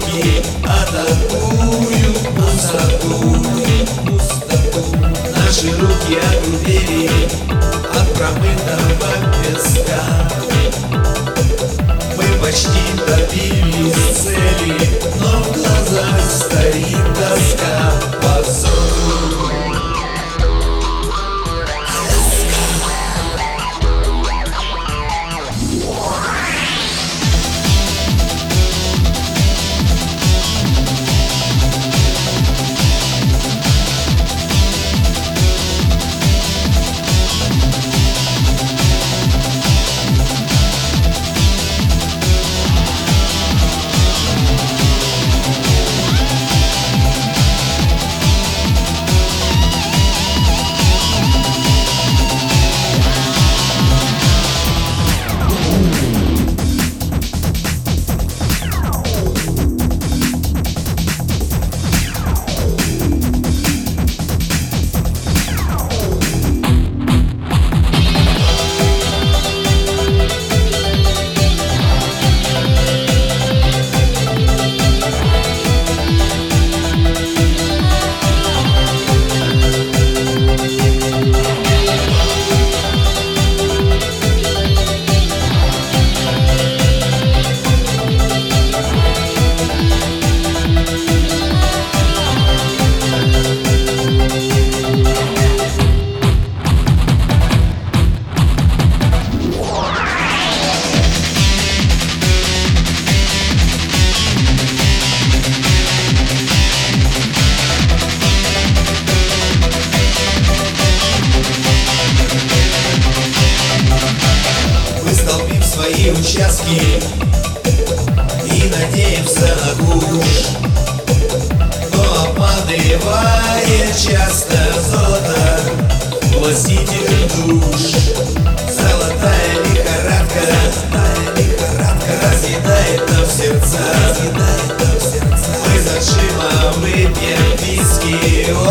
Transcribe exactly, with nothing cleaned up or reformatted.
руки атакуют пустоту, пустоту. Наши руки огрубели от промытого песка. Мы почти добились цели, но в глазах стоит тоска. Позор. Свои участки и надеемся на куш, но обманывает часто золото властитель душ. Золотая лихорадка, золотая лихорадка разъедает нам сердца, разъедает нам сердца. Мы заживо выпьем виски.